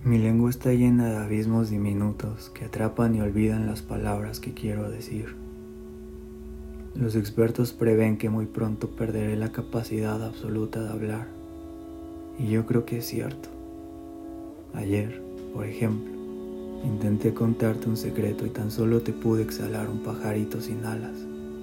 Mi lengua está llena de abismos diminutos que atrapan y olvidan las palabras que quiero decir. Los expertos prevén que muy pronto perderé la capacidad absoluta de hablar, y yo creo que es cierto. Ayer, por ejemplo, intenté contarte un secreto y tan solo te pude exhalar un pajarito sin alas.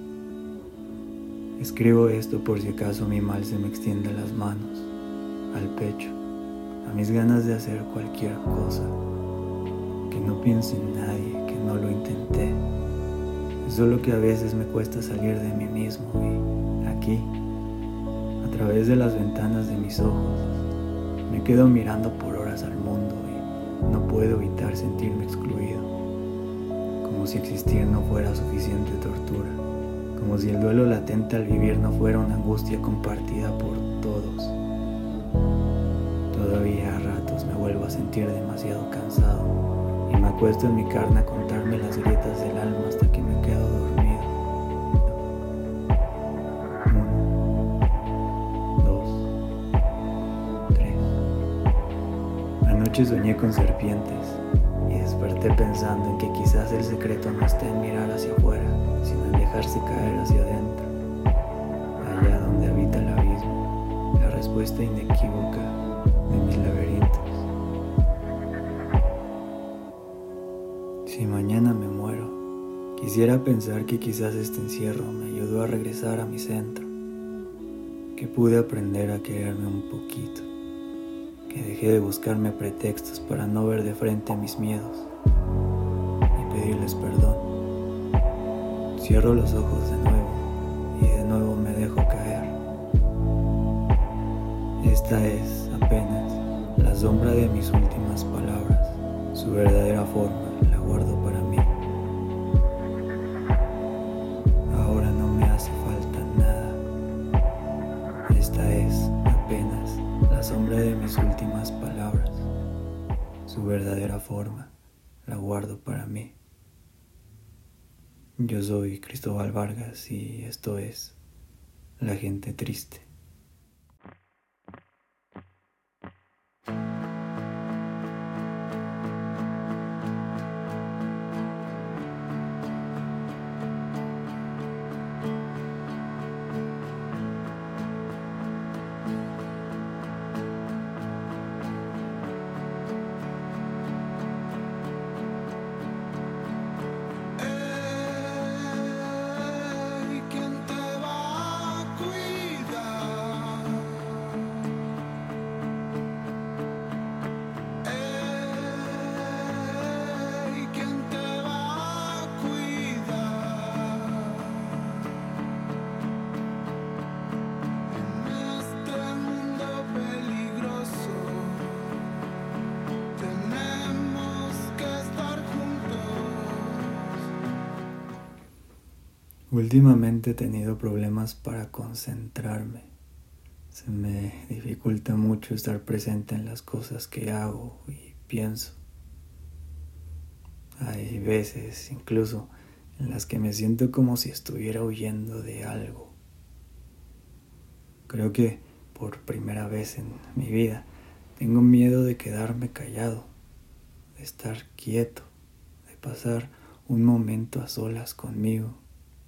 Escribo esto por si acaso mi mal se me extiende a las manos, al pecho, a mis ganas de hacer cualquier cosa. Que no piense en nadie, que no lo intenté. Es solo que a veces me cuesta salir de mí mismo y aquí, a través de las ventanas de mis ojos, me quedo mirando por horas al mundo y no puedo evitar sentirme excluido, como si existir no fuera suficiente tortura, como si el duelo latente al vivir no fuera una angustia compartida por todos. Todavía a ratos me vuelvo a sentir demasiado cansado y me acuesto en mi carne a contarme las grietas del alma hasta que me quedo dormido. 1, 2, 3. Anoche soñé con serpientes y desperté pensando en que quizás el secreto no está en mirar hacia afuera, sino en dejarse caer hacia adentro, allá donde habita el abismo, la respuesta inequívoca de mis laberintos. Si mañana me muero, quisiera pensar que quizás este encierro me ayudó a regresar a mi centro, que pude aprender a quererme un poquito, que dejé de buscarme pretextos para no ver de frente a mis miedos y pedirles perdón. Cierro los ojos de nuevo y de nuevo me dejo caer. Esta es apenas la sombra de mis últimas palabras. Su verdadera forma la guardo para mí. Ahora no me hace falta nada. Esta es apenas la sombra de mis últimas palabras. Su verdadera forma la guardo para mí. Yo soy Cristóbal Vargas y esto es La Gente Triste. Últimamente he tenido problemas para concentrarme. Se me dificulta mucho estar presente en las cosas que hago y pienso. Hay veces incluso en las que me siento como si estuviera huyendo de algo. Creo que por primera vez en mi vida tengo miedo de quedarme callado, de estar quieto, de pasar un momento a solas conmigo.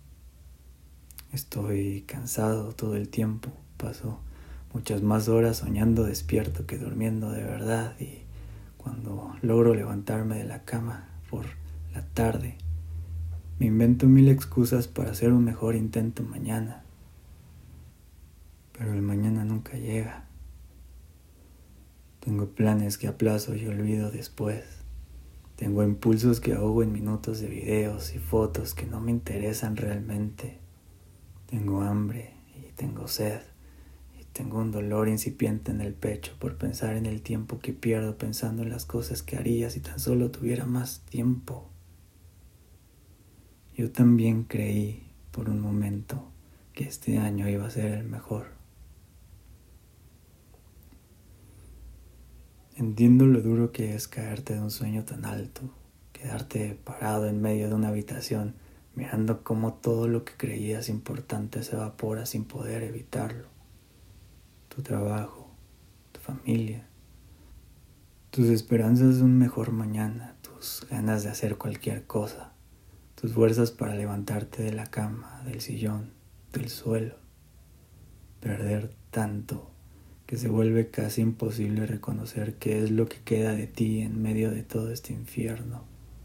Estoy cansado todo el tiempo, paso muchas más horas soñando despierto que durmiendo de verdad y cuando logro levantarme de la cama por la tarde, me invento 1000 excusas para hacer un mejor intento mañana. Pero el mañana nunca llega. Tengo planes que aplazo y olvido después. Tengo impulsos que ahogo en minutos de videos y fotos que no me interesan realmente. Tengo hambre y tengo sed y tengo un dolor incipiente en el pecho por pensar en el tiempo que pierdo pensando en las cosas que haría si tan solo tuviera más tiempo. Yo también creí por un momento que este año iba a ser el mejor. Entiendo lo duro que es caerte de un sueño tan alto, quedarte parado en medio de una habitación mirando cómo todo lo que creías importante se evapora sin poder evitarlo. Tu trabajo, tu familia, Tus esperanzas de un mejor mañana, tus ganas de hacer cualquier cosa, tus fuerzas para levantarte de la cama, del sillón, del suelo. Perder tanto que se vuelve casi imposible reconocer qué es lo que queda de ti en medio de todo este infierno.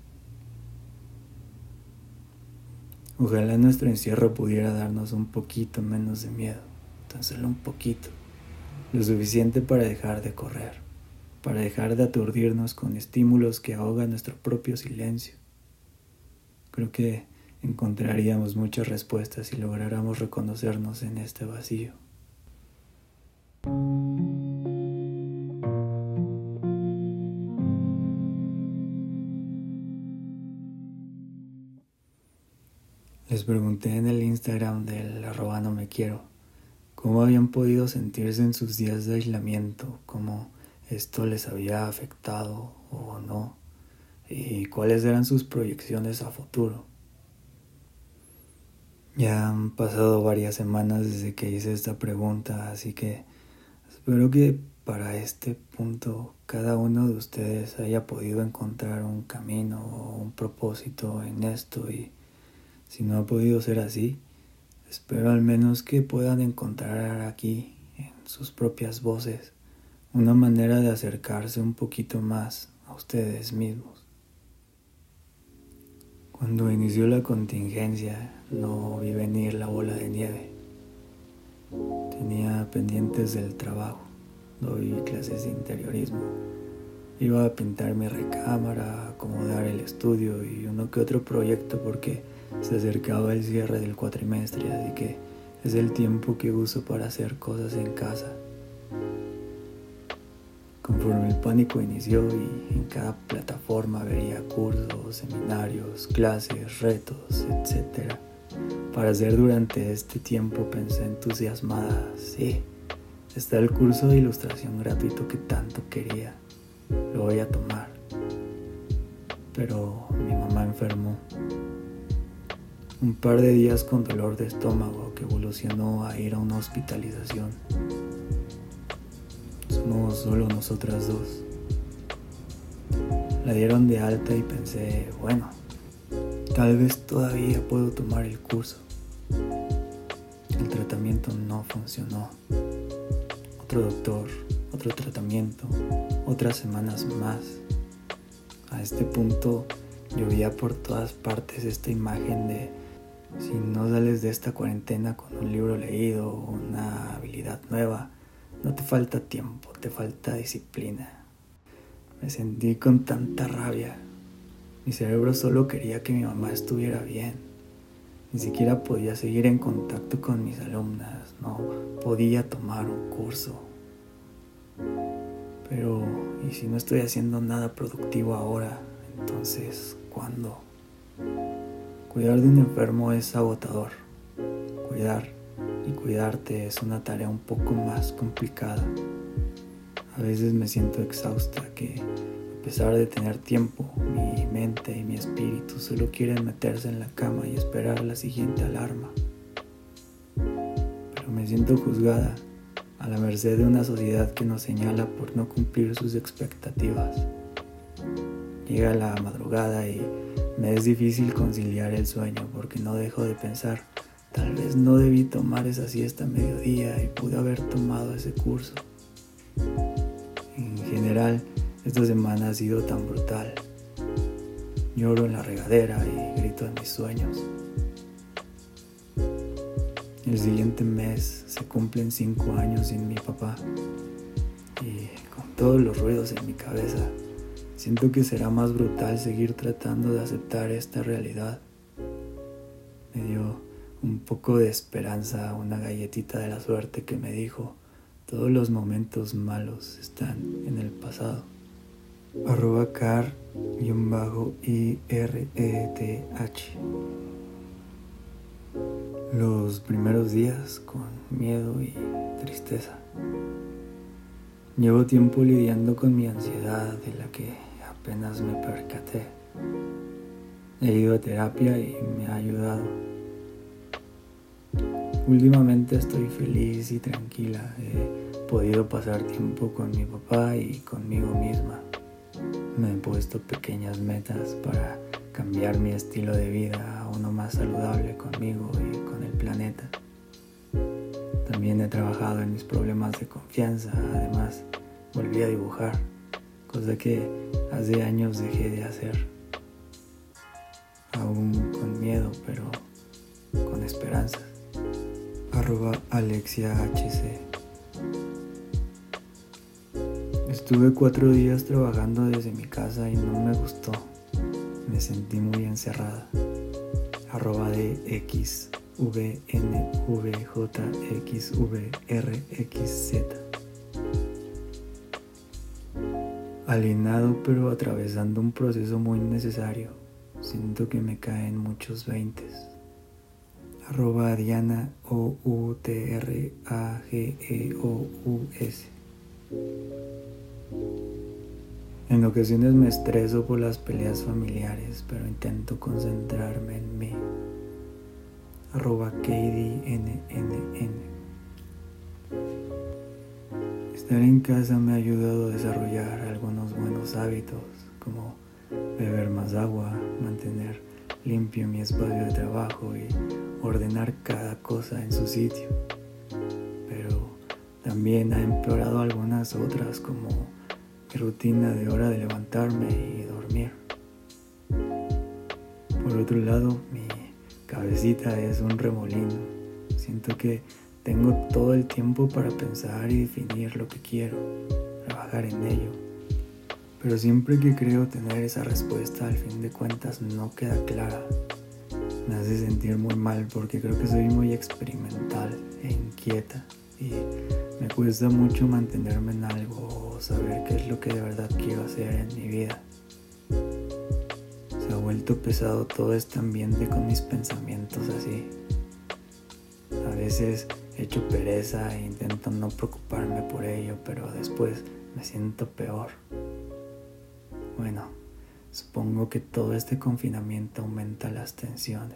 Ojalá nuestro encierro pudiera darnos un poquito menos de miedo, tan solo un poquito, lo suficiente para dejar de correr, para dejar de aturdirnos con estímulos que ahogan nuestro propio silencio. Creo que encontraríamos muchas respuestas si lográramos reconocernos en este vacío. Les pregunté en el Instagram del @nomequiero cómo habían podido sentirse en sus días de aislamiento, cómo esto les había afectado o no, y cuáles eran sus proyecciones a futuro. Ya han pasado varias semanas desde que hice esta pregunta, así que espero que para este punto cada uno de ustedes haya podido encontrar un camino o un propósito en esto, y si no ha podido ser así, espero al menos que puedan encontrar aquí, en sus propias voces, una manera de acercarse un poquito más a ustedes mismos. Cuando inició la contingencia, no vi venir la bola de nieve. Tenía pendientes del trabajo, doy clases de interiorismo. Iba a pintar mi recámara, acomodar el estudio y uno que otro proyecto porque se acercaba el cierre del cuatrimestre, así que es el tiempo que uso para hacer cosas en casa. Conforme el pánico inició y en cada plataforma veía cursos, seminarios, clases, retos, etc. para hacer durante este tiempo, pensé entusiasmada, sí, está el curso de ilustración gratuito que tanto quería, lo voy a tomar. Pero mi mamá enfermó. Un par de días con dolor de estómago que evolucionó a ir a una hospitalización. Somos solo nosotras dos. La dieron de alta y pensé, bueno, tal vez todavía puedo tomar el curso. El tratamiento no funcionó. Otro doctor, otro tratamiento, otras semanas más. A este punto llovía por todas partes esta imagen de: si no sales de esta cuarentena con un libro leído o una habilidad nueva, no te falta tiempo, te falta disciplina. Me sentí con tanta rabia. Mi cerebro solo quería que mi mamá estuviera bien. Ni siquiera podía seguir en contacto con mis alumnas, no podía tomar un curso. Pero, ¿y si no estoy haciendo nada productivo ahora? Entonces, ¿cuándo? Cuidar de un enfermo es agotador. Cuidar y cuidarte es una tarea un poco más complicada. A veces me siento exhausta, que a pesar de tener tiempo, mi mente y mi espíritu solo quieren meterse en la cama y esperar la siguiente alarma. Pero me siento juzgada, a la merced de una sociedad que nos señala por no cumplir sus expectativas. Llega la madrugada y me es difícil conciliar el sueño porque no dejo de pensar, tal vez no debí tomar esa siesta a mediodía y pude haber tomado ese curso. En general, esta semana ha sido tan brutal. Lloro en la regadera y grito en mis sueños. El siguiente mes se cumplen 5 años sin mi papá y con todos los ruidos en mi cabeza, siento que será más brutal seguir tratando de aceptar esta realidad. Me dio un poco de esperanza una galletita de la suerte que me dijo: todos los momentos malos están en el pasado. @car_IRETH. Los primeros días con miedo y tristeza. Llevo tiempo lidiando con mi ansiedad, de la que apenas me percaté. He ido a terapia y me ha ayudado. Últimamente estoy feliz y tranquila. He podido pasar tiempo con mi papá y conmigo misma. Me he puesto pequeñas metas para cambiar mi estilo de vida a uno más saludable conmigo y con el planeta. También he trabajado en mis problemas de confianza. Además, volví a dibujar, cosa que hace años dejé de hacer. Aún con miedo, pero con esperanzas. @AlexiaHC. Estuve 4 días trabajando desde mi casa y no me gustó. Me sentí muy encerrada. @DXVNVJXVRXZ. Alienado, pero atravesando un proceso muy necesario. Siento que me caen muchos veintes. @DianaOUTRAGEOUS. En ocasiones me estreso por las peleas familiares, pero intento concentrarme en mí. @KDNNN. Estar en casa me ha ayudado a desarrollar algunos buenos hábitos, como beber más agua, mantener limpio mi espacio de trabajo y ordenar cada cosa en su sitio. Pero también ha empeorado algunas otras, como mi rutina de hora de levantarme y dormir. Por otro lado, mi cabecita es un remolino. Siento que tengo todo el tiempo para pensar y definir lo que quiero, trabajar en ello. Pero siempre que creo tener esa respuesta, al fin de cuentas no queda clara. Me hace sentir muy mal porque creo que soy muy experimental e inquieta y me cuesta mucho mantenerme en algo o saber qué es lo que de verdad quiero hacer en mi vida. Se ha vuelto pesado todo este ambiente con mis pensamientos así. A veces echo pereza e intento no preocuparme por ello, pero después me siento peor. Bueno, supongo que todo este confinamiento aumenta las tensiones.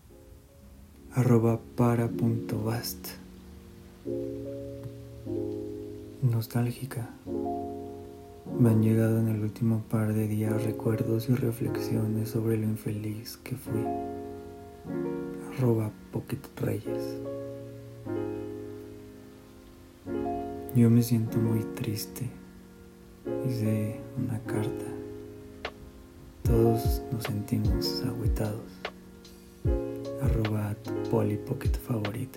@para.bast. Nostálgica. Me han llegado en el último par de días recuerdos y reflexiones sobre lo infeliz que fui. @PocketReyes. Yo me siento muy triste. Hice una carta. Todos nos sentimos agüitados. @TuPoliPocketFavorita.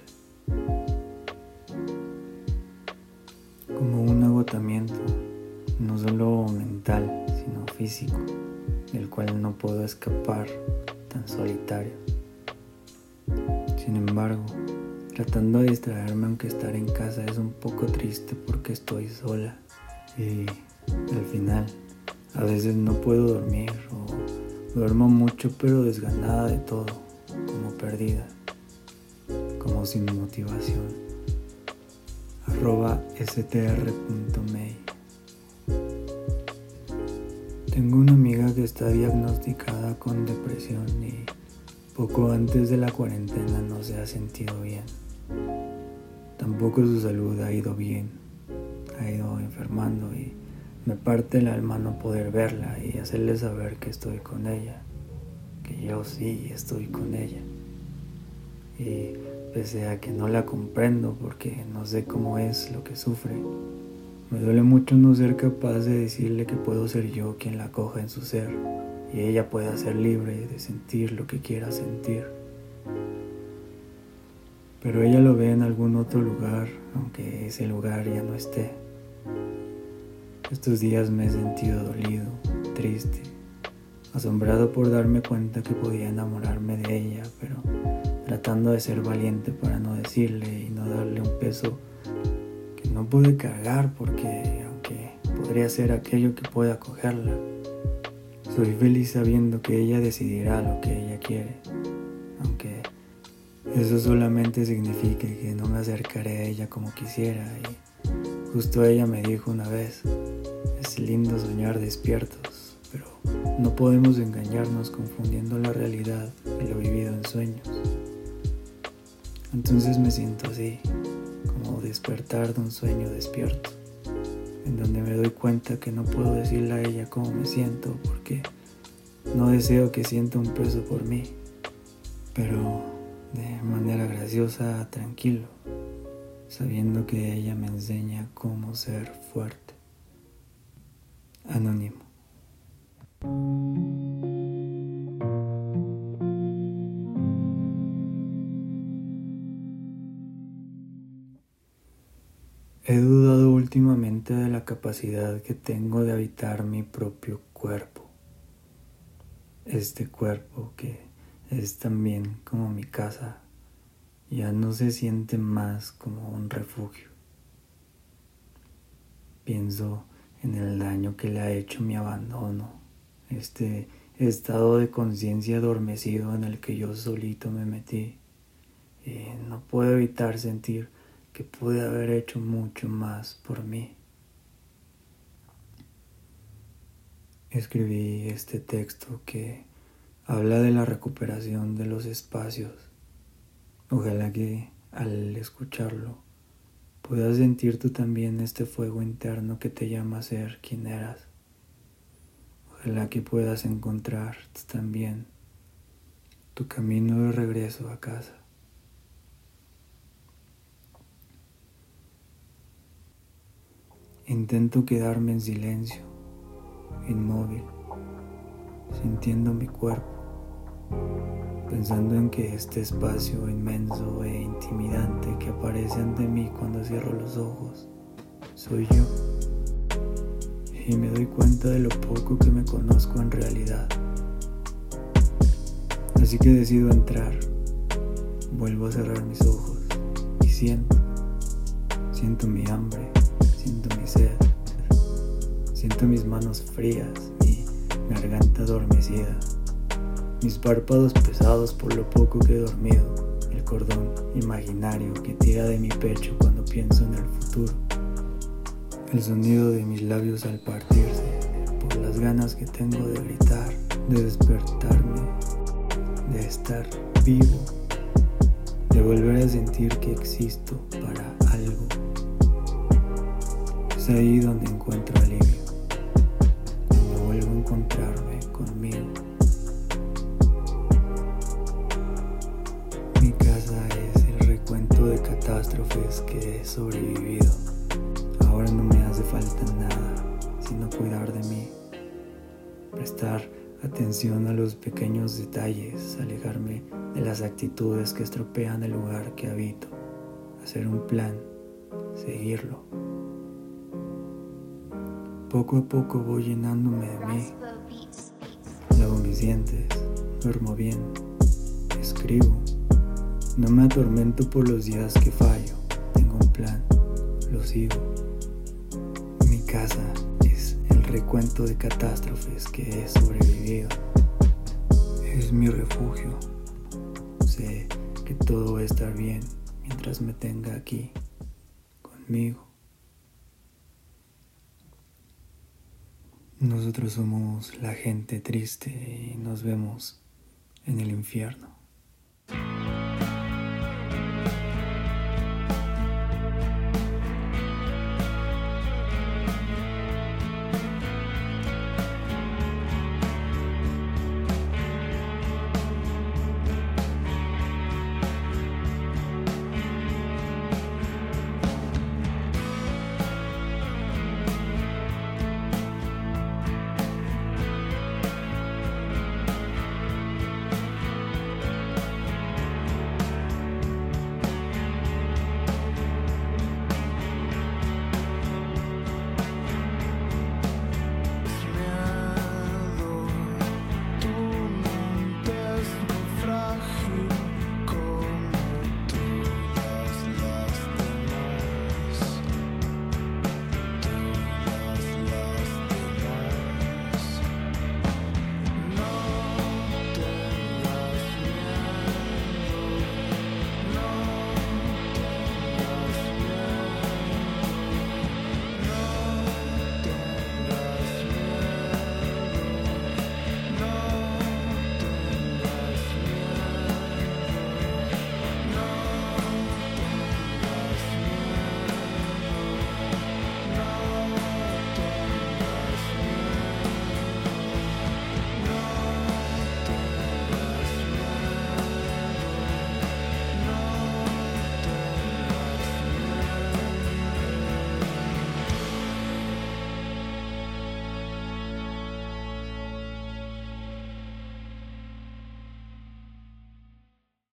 Como un agotamiento, no solo mental, sino físico, del cual no puedo escapar tan solitario. Sin embargo, tratando de distraerme, aunque estar en casa es un poco triste porque estoy sola. Y al final, a veces no puedo dormir o duermo mucho pero desganada de todo, como perdida, como sin motivación. @str.may. Tengo una amiga que está diagnosticada con depresión y poco antes de la cuarentena no se ha sentido bien. Tampoco su salud ha ido bien, ha ido enfermando y me parte el alma no poder verla y hacerle saber que estoy con ella, que yo sí estoy con ella. Y pese a que no la comprendo porque no sé cómo es lo que sufre, me duele mucho no ser capaz de decirle que puedo ser yo quien la acoja en su ser y ella pueda ser libre de sentir lo que quiera sentir. Pero ella lo ve en algún otro lugar, aunque ese lugar ya no esté. Estos días me he sentido dolido, triste, asombrado por darme cuenta que podía enamorarme de ella, pero tratando de ser valiente para no decirle y no darle un peso que no pude cargar porque aunque podría ser aquello que pueda acogerla, soy feliz sabiendo que ella decidirá lo que ella quiere, aunque eso solamente signifique que no me acercaré a ella como quisiera. Y justo ella me dijo una vez: es lindo soñar despiertos, pero no podemos engañarnos confundiendo la realidad y lo vivido en sueños. Entonces me siento así, como despertar de un sueño despierto. en donde me doy cuenta que no puedo decirle a ella cómo me siento porque no deseo que sienta un peso por mí, pero de manera graciosa, tranquilo, sabiendo que ella me enseña cómo ser fuerte. Anónimo. He dudado últimamente de la capacidad que tengo de habitar mi propio cuerpo. Este cuerpo que es también como mi casa, ya no se siente más como un refugio. Pienso en el daño que le ha hecho mi abandono, este estado de conciencia adormecido en el que yo solito me metí, y no puedo evitar sentir que pude haber hecho mucho más por mí. Escribí este texto que habla de la recuperación de los espacios. Ojalá que al escucharlo puedas sentir tú también este fuego interno que te llama a ser quien eras. Ojalá que puedas encontrar también tu camino de regreso a casa. Intento quedarme en silencio, inmóvil, sintiendo mi cuerpo, pensando en que este espacio inmenso e intimidante que aparece ante mí cuando cierro los ojos, soy yo. Y me doy cuenta de lo poco que me conozco en realidad. Así que decido entrar, vuelvo a cerrar mis ojos y siento mi hambre, siento mi sed, siento mis manos frías, mi garganta adormecida, mis párpados pesados por lo poco que he dormido, el cordón imaginario que tira de mi pecho cuando pienso en el futuro, el sonido de mis labios al partirse, por las ganas que tengo de gritar, de despertarme, de estar vivo, de volver a sentir que existo para algo. Es ahí donde encuentro alivio, cuando vuelvo a encontrarme conmigo. Mi casa es el recuento de catástrofes que he sobrevivido. Ahora no me hace falta nada sino cuidar de mí, prestar atención a los pequeños detalles, alejarme de las actitudes que estropean el lugar que habito, hacer un plan, seguirlo. Poco a poco voy llenándome de mí, lavo mis dientes, duermo bien, escribo, no me atormento por los días que fallo, tengo un plan, lo sigo. Mi casa es el recuento de catástrofes que he sobrevivido, es mi refugio, sé que todo va a estar bien mientras me tenga aquí, conmigo. Nosotros somos la gente triste y nos vemos en el infierno.